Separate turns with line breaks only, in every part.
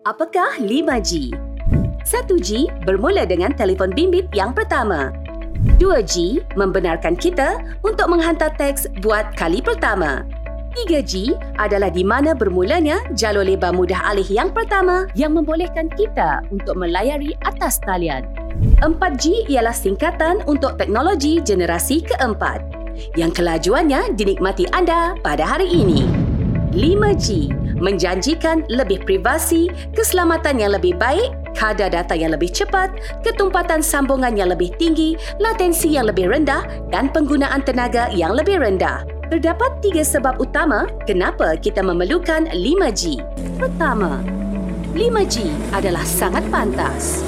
Apakah 5G? 1G bermula dengan telefon bimbit yang pertama. 2G membenarkan kita untuk menghantar teks buat kali pertama. 3G adalah di mana bermulanya jalur lebar mudah alih yang pertama yang membolehkan kita untuk melayari atas talian. 4G ialah singkatan untuk teknologi generasi keempat yang kelajuannya dinikmati anda pada hari ini. 5G menjanjikan lebih privasi, keselamatan yang lebih baik, kadar data yang lebih cepat, ketumpatan sambungan yang lebih tinggi, latensi yang lebih rendah dan penggunaan tenaga yang lebih rendah. Terdapat 3 sebab utama kenapa kita memerlukan 5G. Pertama, 5G adalah sangat pantas.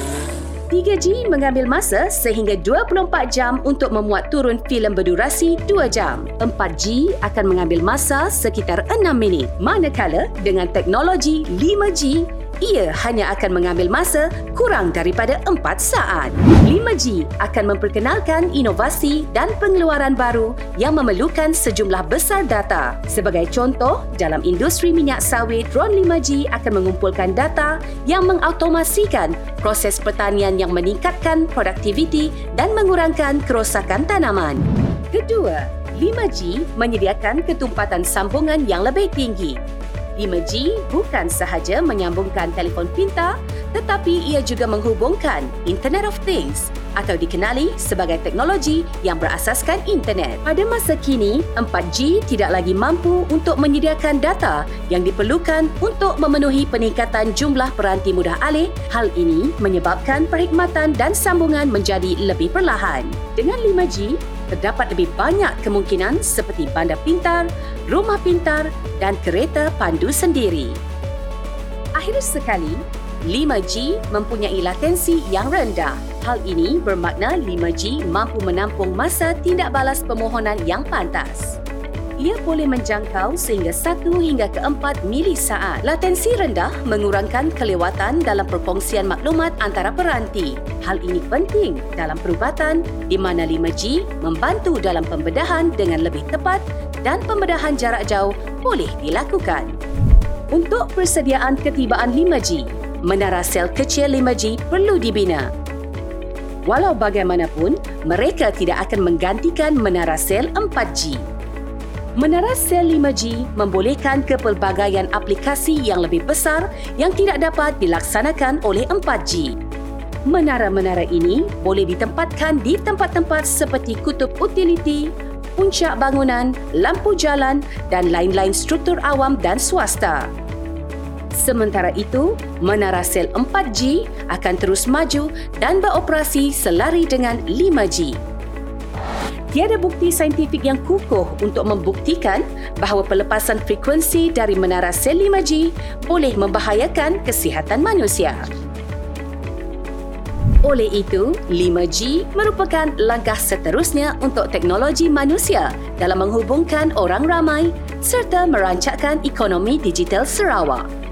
3G mengambil masa sehingga 24 jam untuk memuat turun filem berdurasi 2 jam. 4G akan mengambil masa sekitar 6 minit. Manakala dengan teknologi 5G, ia hanya akan mengambil masa kurang daripada 4 saat. 5G akan memperkenalkan inovasi dan pengeluaran baru yang memerlukan sejumlah besar data. Sebagai contoh, dalam industri minyak sawit, drone 5G akan mengumpulkan data yang mengautomasikan proses pertanian yang meningkatkan produktiviti dan mengurangkan kerosakan tanaman. Kedua, 5G menyediakan ketumpatan sambungan yang lebih tinggi. 5G bukan sahaja menyambungkan telefon pintar, tetapi ia juga menghubungkan Internet of Things atau dikenali sebagai teknologi yang berasaskan internet. Pada masa kini, 4G tidak lagi mampu untuk menyediakan data yang diperlukan untuk memenuhi peningkatan jumlah peranti mudah alih. Hal ini menyebabkan perkhidmatan dan sambungan menjadi lebih perlahan. Dengan 5G, terdapat lebih banyak kemungkinan seperti bandar pintar, rumah pintar dan kereta pandu sendiri. Akhir sekali, 5G mempunyai latensi yang rendah. Hal ini bermakna 5G mampu menampung masa tindak balas permohonan yang pantas. Ia boleh menjangkau sehingga 1 hingga ke 4 milisaat. Latensi rendah mengurangkan kelewatan dalam perkongsian maklumat antara peranti. Hal ini penting dalam perubatan di mana 5G membantu dalam pembedahan dengan lebih tepat dan pembedahan jarak jauh boleh dilakukan. Untuk persediaan ketibaan 5G, menara sel kecil 5G perlu dibina. Walau bagaimanapun, mereka tidak akan menggantikan menara sel 4G. Menara sel 5G membolehkan kepelbagaian aplikasi yang lebih besar yang tidak dapat dilaksanakan oleh 4G. Menara-menara ini boleh ditempatkan di tempat-tempat seperti kutub utiliti, puncak bangunan, lampu jalan dan lain-lain struktur awam dan swasta. Sementara itu, menara sel 4G akan terus maju dan beroperasi selari dengan 5G. Tiada bukti saintifik yang kukuh untuk membuktikan bahawa pelepasan frekuensi dari menara sel 5G boleh membahayakan kesihatan manusia. Oleh itu, 5G merupakan langkah seterusnya untuk teknologi manusia dalam menghubungkan orang ramai serta merancangkan ekonomi digital Sarawak.